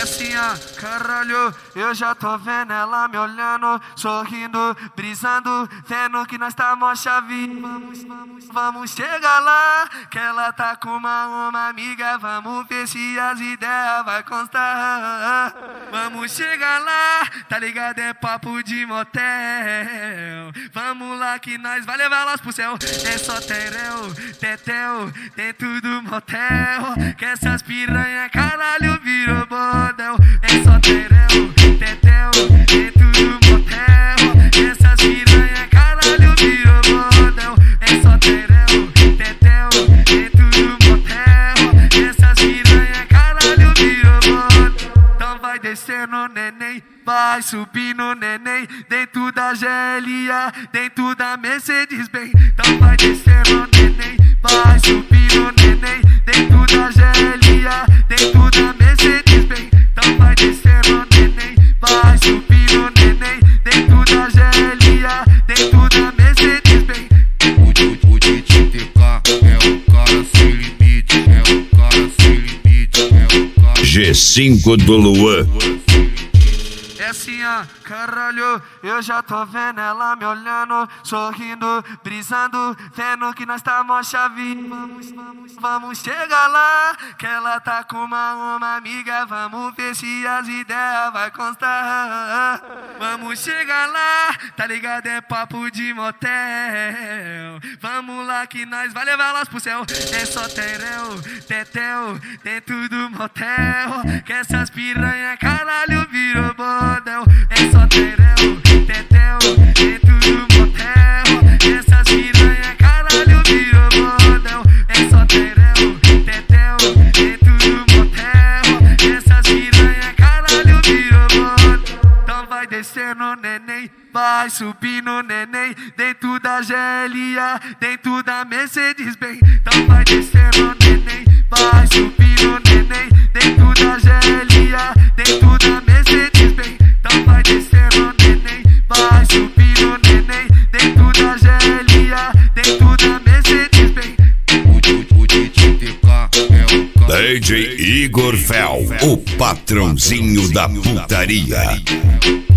assim, ó, caralho, eu já tô vendo ela me olhando, sorrindo, brisando, vendo que nós tá mó chave. Vamos chegar lá, que ela tá com uma amiga, vamos ver se as ideias vai constar. Vamos chegar lá, tá ligado? É papo de motel. Vamos lá que nós vai levar elas pro céu. É só tereu, tetel, dentro do motel. Que essas piranha, caralho, virou bordel. É só tereu, tetel, dentro do motel. Que essas piranha, caralho, virou bordel. É só tereu, tetel, dentro do motel. Que essas piranha, caralho, virou bordel. Então vai descendo, neném, vai subindo, neném, dentro da GLA, dentro da Mercedes-Benz. Então vai descendo, neném, vai subindo, neném, dentro da GLA, dentro da Mercedes-Benz. Então vai descendo, neném, vai subindo, neném, dentro da GLA, dentro da Mercedes-Benz. O DJTK é o cara sem limite, é o cara sem limite, é o cara. G5 do Luan. É assim, ó, caralho, eu já tô vendo ela me olhando, sorrindo, brisando, vendo que nós tá mó chave. Vamos chegar lá, que ela tá com uma amiga, vamos ver se as ideias vai constar. Vamos chegar lá, tá ligado? É papo de motel. Vamos lá que nós vai levar elas pro céu. É só tereu, tetel, dentro do motel. Que essas piranha, caralho, virou bordel. É só tereu, tetel, dentro do motel. Que essas piranha, caralho, virou bordel. É só tereu, tetel, dentro do motel. Que essas piranha, caralho, virou bordel. Então vai descendo, neném, vai subindo, neném, dentro da GLA, dentro da Mercedes-Benz. Então vai descendo, neném, vai subindo, neném, dentro da GLA, dentro da Mercedes-Benz. Então vai descendo, neném, vai subindo, neném, dentro da GLA, dentro da Mercedes-Benz. O DJTK é o cara. DJ Igor Fel, o patrãozinho da putaria.